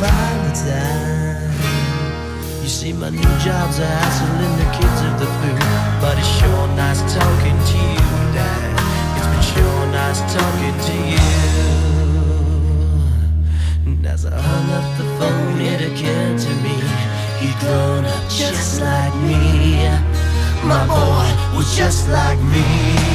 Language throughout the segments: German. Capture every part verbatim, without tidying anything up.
Valentine. You see, my new job's a hassling the kids of the blue, but it's sure nice talking to you, Dad. It's been sure nice talking to you. And as I hung up the phone, it occurred to me, he'd grown up just like me. My boy was just like me.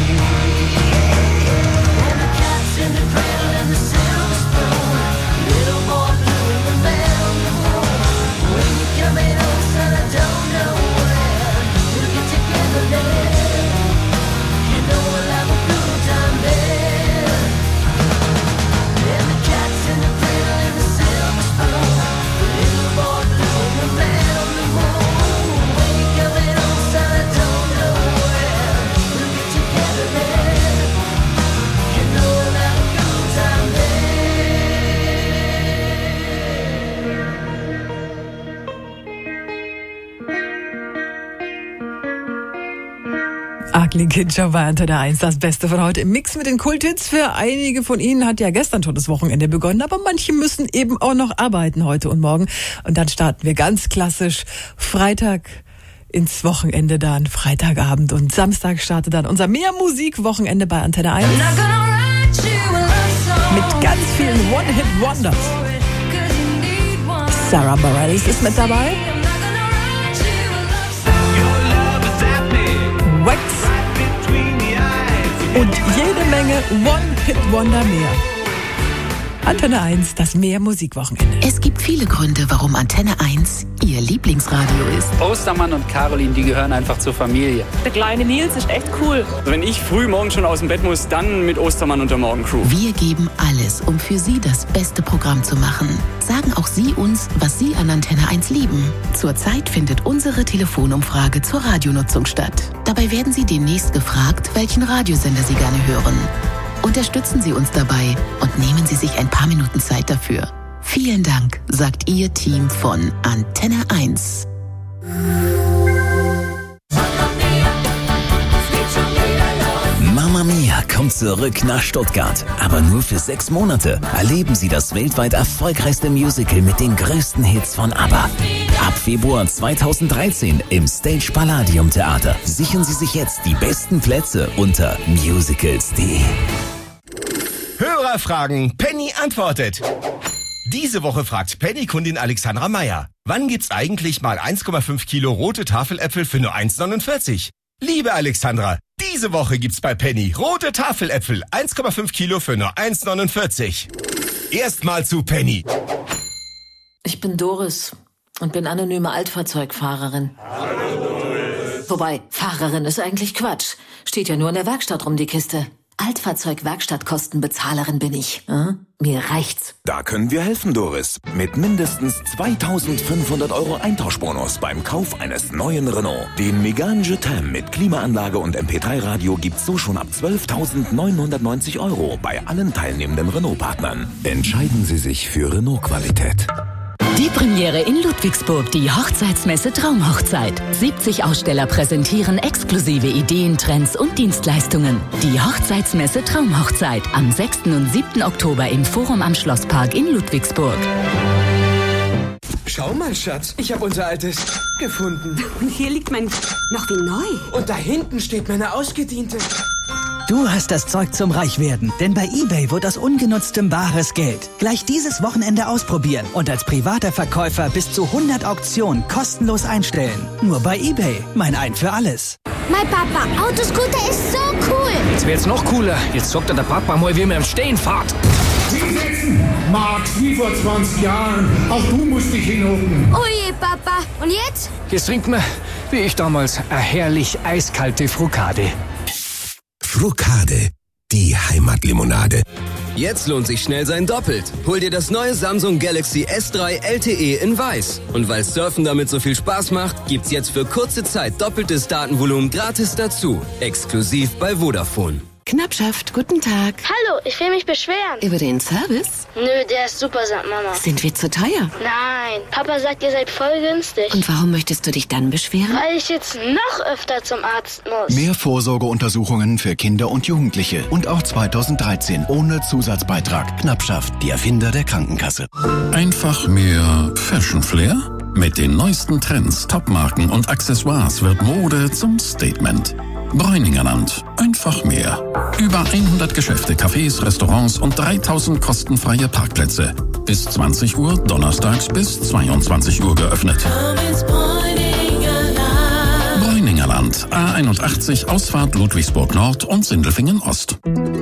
And the cat's in the cradle and the silver spoon, little boy blue in the bedroom. When you coming home, son, I don't know where. We'll get together there. You know we'll have a good time there. And the cat's in the cradle and the silver spoon, little boy blue in the bedroom. When you coming home, son, I don't know where. We'll get together there. You know we'll have a good time there. Ugly Kid Joe bei Antenne eins, das Beste von heute im Mix mit den Kulthits. Für einige von Ihnen hat ja gestern schon das Wochenende begonnen, aber manche müssen eben auch noch arbeiten heute und morgen. Und dann starten wir ganz klassisch Freitag ins Wochenende dann, Freitagabend, und Samstag startet dann unser Mehr-Musik-Wochenende bei Antenne eins. Mit ganz vielen One-Hit-Wonders. Sarah Bareilles ist mit dabei. Wax. Und jede Menge One-Hit-Wonder mehr. Antenne eins, das Mehr-Musik-Wochenende. Es gibt viele Gründe, warum Antenne eins Ihr Lieblingsradio ist. Ostermann und Caroline, die gehören einfach zur Familie. Der kleine Nils ist echt cool. Wenn ich früh morgen schon aus dem Bett muss, dann mit Ostermann und der Morgencrew. Wir geben alles, um für Sie das beste Programm zu machen. Sagen auch Sie uns, was Sie an Antenne eins lieben. Zurzeit findet unsere Telefonumfrage zur Radionutzung statt. Dabei werden Sie demnächst gefragt, welchen Radiosender Sie gerne hören. Unterstützen Sie uns dabei und nehmen Sie sich ein paar Minuten Zeit dafür. Vielen Dank, sagt Ihr Team von Antenne eins. Mamma Mia kommt zurück nach Stuttgart, aber nur für sechs Monate. Erleben Sie das weltweit erfolgreichste Musical mit den größten Hits von ABBA. Ab Februar zweitausenddreizehn im Stage Palladium Theater. Sichern Sie sich jetzt die besten Plätze unter musicals punkt de. Hörerfragen, Penny antwortet. Diese Woche fragt Penny-Kundin Alexandra Meyer: Wann gibt's eigentlich mal eins Komma fünf Kilo rote Tafeläpfel für nur eins neunundvierzig? Liebe Alexandra, diese Woche gibt's bei Penny rote Tafeläpfel eins Komma fünf Kilo für nur eins neunundvierzig. Erstmal zu Penny. Ich bin Doris und bin anonyme Altfahrzeugfahrerin. Hallo Doris. Wobei, Fahrerin ist eigentlich Quatsch. Steht ja nur in der Werkstatt rum, die Kiste. Altfahrzeug-Werkstattkostenbezahlerin bin ich. Hm? Mir reicht's. Da können wir helfen, Doris. Mit mindestens zweitausendfünfhundert Euro Eintauschbonus beim Kauf eines neuen Renault. Den Megane Je t'aime mit Klimaanlage und M P drei Radio gibt's so schon ab zwölftausendneunhundertneunzig Euro bei allen teilnehmenden Renault-Partnern. Entscheiden Sie sich für Renault-Qualität. Die Premiere in Ludwigsburg, die Hochzeitsmesse Traumhochzeit. siebzig Aussteller präsentieren exklusive Ideen, Trends und Dienstleistungen. Die Hochzeitsmesse Traumhochzeit am sechsten und siebten Oktober im Forum am Schlosspark in Ludwigsburg. Schau mal, Schatz, ich habe unser altes gefunden. Und hier liegt mein noch wie neu. Und da hinten steht meine ausgediente. Du hast das Zeug zum Reichwerden, denn bei eBay wird aus ungenutztem bares Geld. Gleich dieses Wochenende ausprobieren und als privater Verkäufer bis zu hundert Auktionen kostenlos einstellen. Nur bei eBay, mein Ein für alles. Mein Papa, Autoscooter ist so cool. Jetzt wird's noch cooler. Jetzt zockt der Papa mal, wie mir im Stehen fahrt. Sie setzen, Max, wie vor zwanzig Jahren. Auch du musst dich hinhocken. Oh je, Papa. Und jetzt? Jetzt trinkt man, wie ich damals, eine herrlich eiskalte Frucade. Frucade, die Heimatlimonade. Jetzt lohnt sich schnell sein Doppelt. Hol dir das neue Samsung Galaxy S drei L T E in Weiß. Und weil Surfen damit so viel Spaß macht, gibt's jetzt für kurze Zeit doppeltes Datenvolumen gratis dazu. Exklusiv bei Vodafone. Knappschaft, guten Tag. Hallo, ich will mich beschweren. Über den Service? Nö, der ist super, sagt Mama. Sind wir zu teuer? Nein, Papa sagt, ihr seid voll günstig. Und warum möchtest du dich dann beschweren? Weil ich jetzt noch öfter zum Arzt muss. Mehr Vorsorgeuntersuchungen für Kinder und Jugendliche. Und auch zweitausenddreizehn ohne Zusatzbeitrag. Knappschaft, die Erfinder der Krankenkasse. Einfach mehr Fashion Flair? Mit den neuesten Trends, Topmarken und Accessoires wird Mode zum Statement. Bräuningerland. Einfach mehr. Über hundert Geschäfte, Cafés, Restaurants und dreitausend kostenfreie Parkplätze. Bis zwanzig Uhr, donnerstags bis zweiundzwanzig Uhr geöffnet. Bräuningerland. A einundachtzig, Ausfahrt Ludwigsburg Nord und Sindelfingen Ost.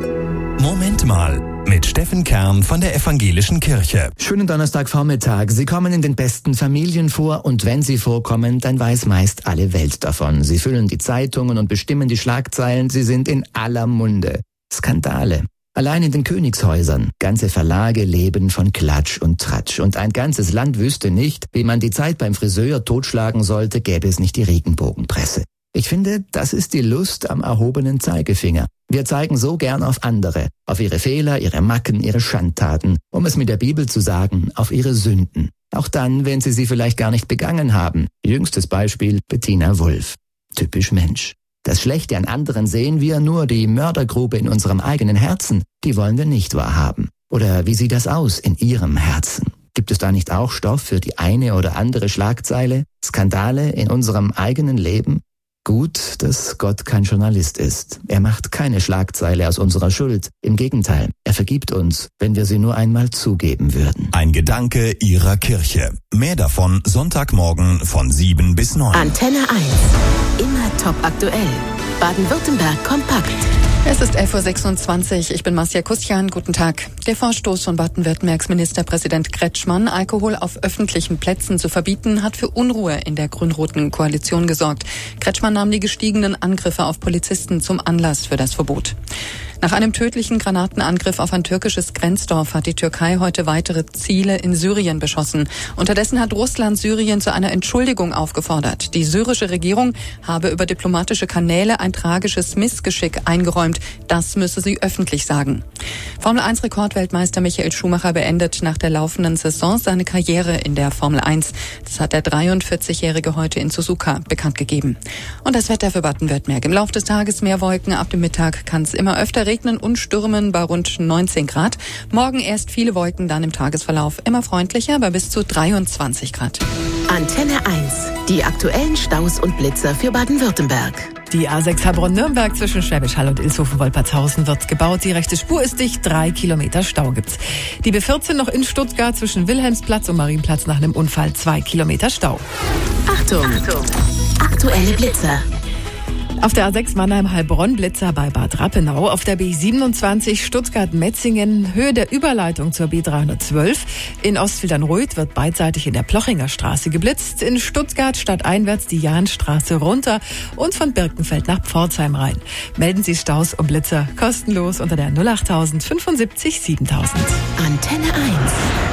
Moment mal. Mit Steffen Kern von der Evangelischen Kirche. Schönen Donnerstagvormittag. Sie kommen in den besten Familien vor und wenn sie vorkommen, dann weiß meist alle Welt davon. Sie füllen die Zeitungen und bestimmen die Schlagzeilen. Sie sind in aller Munde. Skandale. Allein in den Königshäusern. Ganze Verlage leben von Klatsch und Tratsch. Und ein ganzes Land wüsste nicht, wie man die Zeit beim Friseur totschlagen sollte, gäbe es nicht die Regenbogenpresse. Ich finde, das ist die Lust am erhobenen Zeigefinger. Wir zeigen so gern auf andere, auf ihre Fehler, ihre Macken, ihre Schandtaten, um es mit der Bibel zu sagen, auf ihre Sünden. Auch dann, wenn sie sie vielleicht gar nicht begangen haben. Jüngstes Beispiel Bettina Wulff. Typisch Mensch. Das Schlechte an anderen sehen wir, nur die Mördergrube in unserem eigenen Herzen, die wollen wir nicht wahrhaben. Oder wie sieht das aus in Ihrem Herzen? Gibt es da nicht auch Stoff für die eine oder andere Schlagzeile? Skandale in unserem eigenen Leben? Gut, dass Gott kein Journalist ist. Er macht keine Schlagzeile aus unserer Schuld. Im Gegenteil, er vergibt uns, wenn wir sie nur einmal zugeben würden. Ein Gedanke Ihrer Kirche. Mehr davon Sonntagmorgen von sieben bis neun. Antenne eins. Immer top aktuell. Baden-Württemberg kompakt. Es ist elf Uhr sechsundzwanzig. Ich bin Marcia Kuschan. Guten Tag. Der Vorstoß von Baden-Württembergs Ministerpräsident Kretschmann, Alkohol auf öffentlichen Plätzen zu verbieten, hat für Unruhe in der grün-roten Koalition gesorgt. Kretschmann nahm die gestiegenen Angriffe auf Polizisten zum Anlass für das Verbot. Nach einem tödlichen Granatenangriff auf ein türkisches Grenzdorf hat die Türkei heute weitere Ziele in Syrien beschossen. Unterdessen hat Russland Syrien zu einer Entschuldigung aufgefordert. Die syrische Regierung habe über diplomatische Kanäle ein tragisches Missgeschick eingeräumt. Das müsse sie öffentlich sagen. Formel eins Rekordweltmeister Michael Schumacher beendet nach der laufenden Saison seine Karriere in der Formel eins. Das hat der dreiundvierzigjährige heute in Suzuka bekannt gegeben. Und das Wetter für Baden-Württemberg. Im Laufe des Tages mehr Wolken. Ab dem Mittag kann es immer öfter regnen und stürmen bei rund neunzehn Grad. Morgen erst viele Wolken, dann im Tagesverlauf immer freundlicher bei bis zu dreiundzwanzig Grad. Antenne eins. Die aktuellen Staus und Blitzer für Baden-Württemberg. Die A sechs Heilbronn-Nürnberg zwischen Schwäbisch Hall und Ilshofen-Wolpertshausen wird gebaut. Die rechte Spur ist dicht, drei Kilometer Stau gibt's. Die B vierzehn noch in Stuttgart zwischen Wilhelmsplatz und Marienplatz nach einem Unfall, zwei Kilometer Stau. Achtung! Achtung. Aktuelle Blitzer. Auf der A sechs Mannheim-Heilbronn Blitzer bei Bad Rappenau, auf der B siebenundzwanzig Stuttgart-Metzingen, Höhe der Überleitung zur B dreihundertzwölf. In Ostfildern-Röth wird beidseitig in der Plochinger Straße geblitzt. In Stuttgart stadteinwärts die Jahnstraße runter und von Birkenfeld nach Pforzheim rein. Melden Sie Staus und Blitzer kostenlos unter der null achttausend fünfundsiebzig siebentausend. Antenne eins.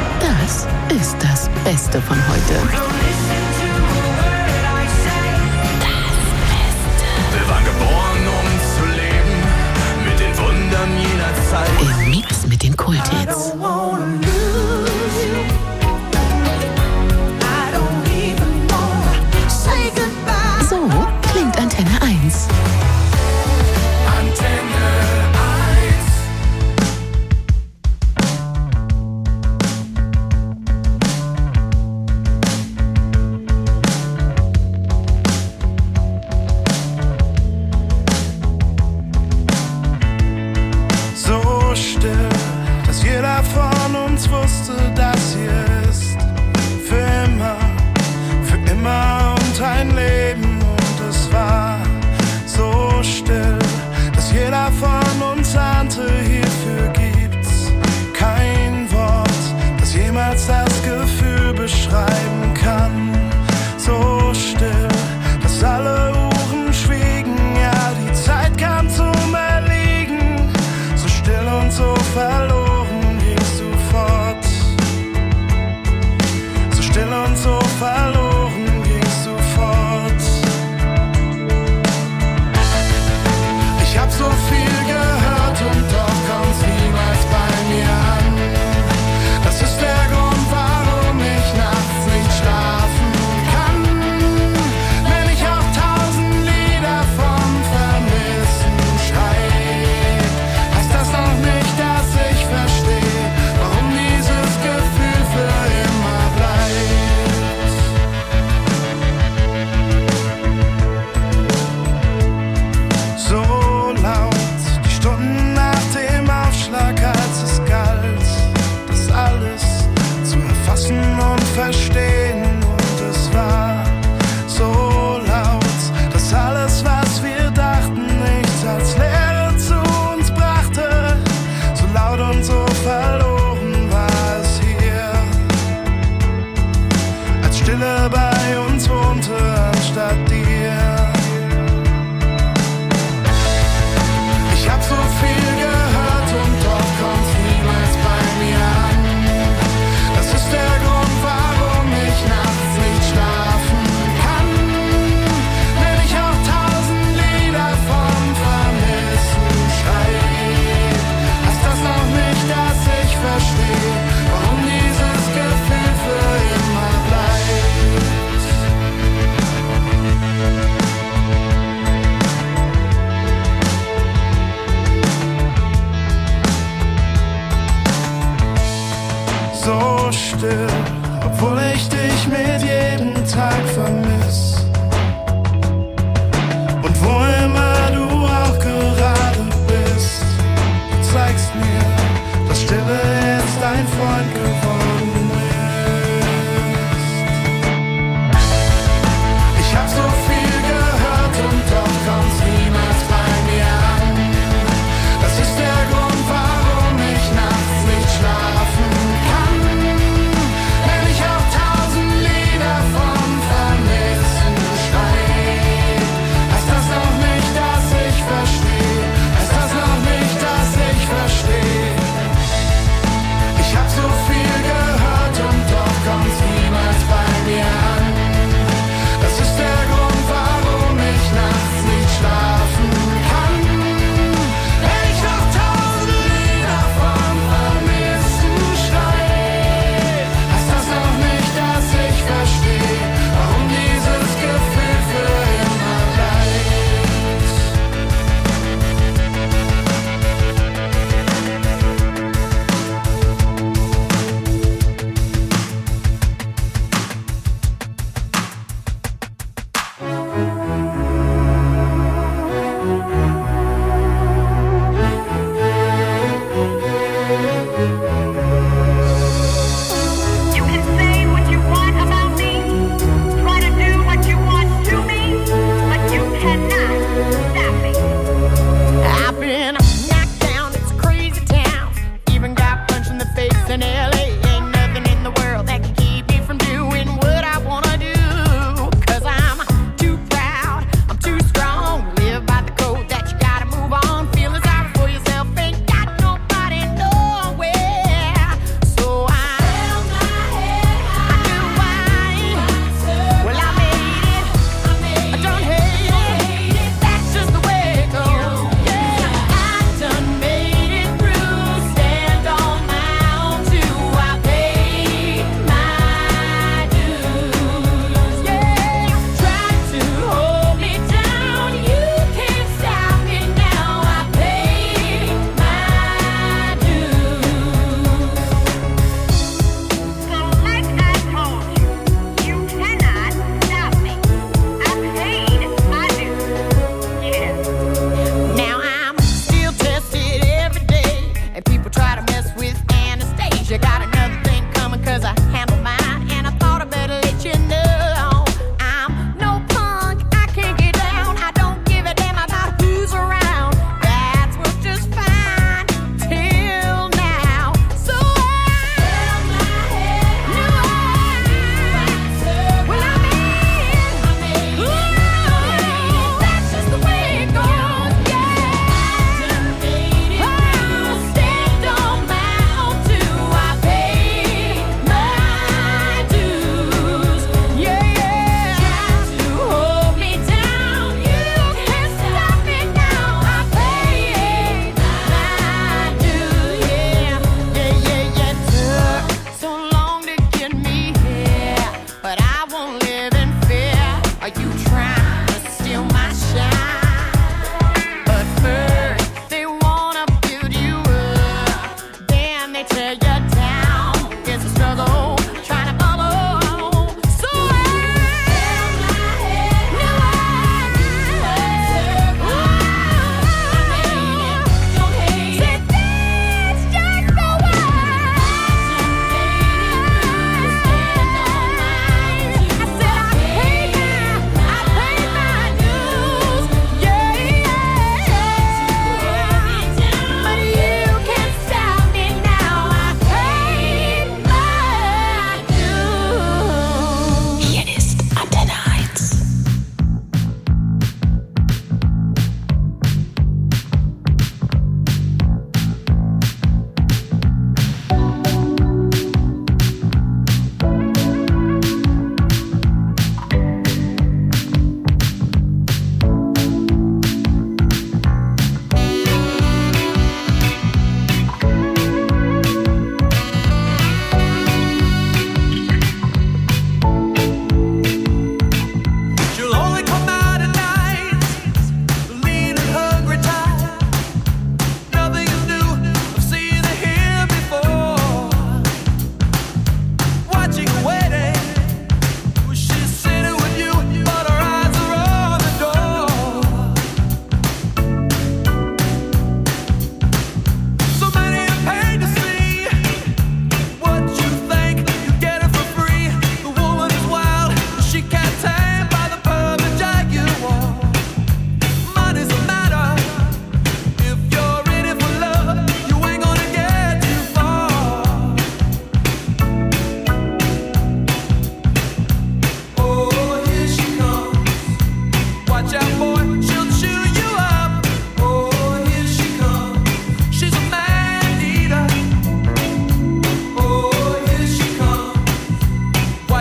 Das ist das Beste von heute. Im Mix mit den Kulthits. So klingt Antenne eins. Antenne wusste, dass hier ist für immer, für immer und ein Leben. Und es war so still, dass jeder von uns ahnte, hierfür gibt's kein Wort, das jemals das Gefühl beschreiben kann. So still, dass alle Uhren schwiegen, ja, die Zeit kam zum Erliegen. So still und so verloren und so verloren gingst du fort. Ich hab so viel gehört. verstehen. Und es war so laut, dass alles, was wir dachten, nichts als Leere zu uns brachte. So laut und so verloren war es hier, als Stille bei uns wohnte anstatt dir. Ich hab so viel gehört und doch kommt's niemals bei mir an. Das ist der Grund, warum ich nachts nicht schlafen kann. Wenn ich auch tausend Lieder vom Vermissen schreib, heißt das noch nicht, dass ich verstehe, warum dieses Gefühl für immer bleibt. So still, obwohl ich dich mit jedem Tag vermiss. Und wo immer du auch gerade bist, du zeigst mir, dass Stille jetzt dein Freund geworden ist. Ich hab so viel gehört und doch kommt's niemals bei mir an. Das ist der Grund, warum ich nachts nicht schlafen kann. Wenn ich auch tausend Lieder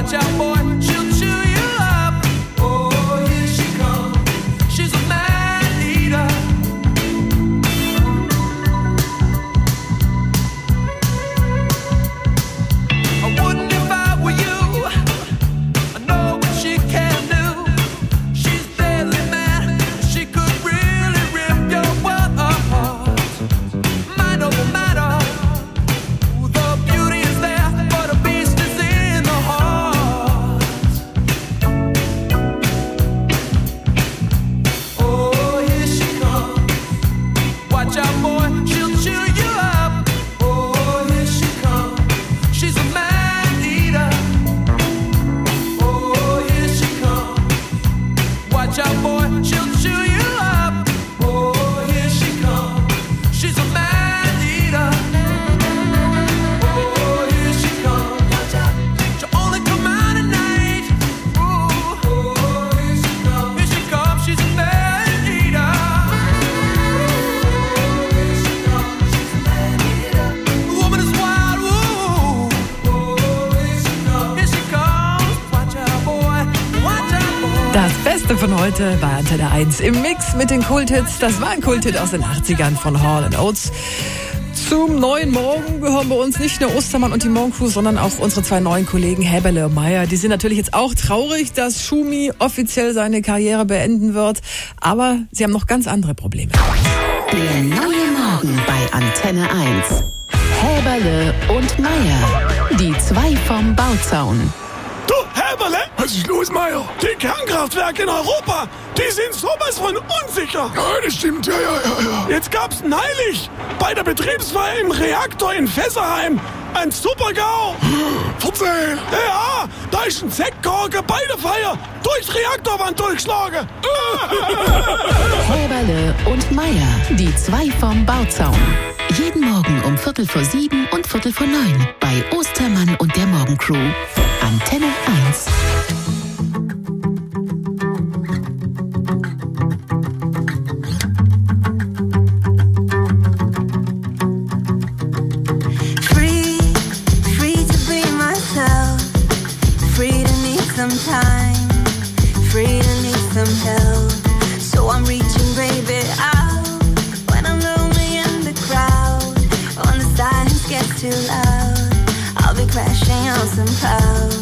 Watch out, boy, she'll chew you up. Oh, here she comes. She's a man eater. I wouldn't if I were you. I know what she can do. She's deadly mad. She could really rip your world apart. Mind over matter. The beauty is there, but the beast is in the heart. Oh, here she comes. Watch out, boy, she'll chew you up. Oh, here she comes. She's a man eater. Oh, here she comes. Watch out, boy, she'll chew you up. Oh, here she comes. She's a man eater. Oh, here she comes. Watch out. She'll only come out at night. Ooh. Oh, here she comes. Here she comes. She's a man eater. Oh, here she comes. She's a man eater. The woman is wild. Ooh. Oh, here she comes. Here she comes. Watch out, boy. Watch out, boy. Das Beste von heute bei Antenne eins im Mix mit den Kulthits. Das war ein Kulthit aus den achtzigern von Hall and Oates. Zum neuen Morgen gehören bei uns nicht nur Ostermann und die Morgencrew, sondern auch unsere zwei neuen Kollegen Häberle und Meier. Die sind natürlich jetzt auch traurig, dass Schumi offiziell seine Karriere beenden wird. Aber sie haben noch ganz andere Probleme. Der neue Morgen bei Antenne eins. Häberle und Meier. Die zwei vom Bauzaun. Du, Häberle, was ist los, Meier? Die Kernkraftwerke in Europa, die sind sowas von unsicher. Ja, das stimmt, ja, ja, ja, ja. Jetzt gab's neulich bei der Betriebsfeier im Reaktor in Fesserheim ein Super-GAU. Verzeih. Ja, da ist ein Sektkorken bei der Feier durchs Reaktorwand durchgeschlagen. Häberle und Meier, die zwei vom Bauzaun. Jeden Morgen um Viertel vor sieben und Viertel vor neun bei Ostermann und der Morgencrew. Antenne eins. Free, free to be myself. Free to need some time. Free to need some help. So I'm reaching, baby, out. When I'm lonely in the crowd. When the silence gets too loud, I'll be crashing on some clouds.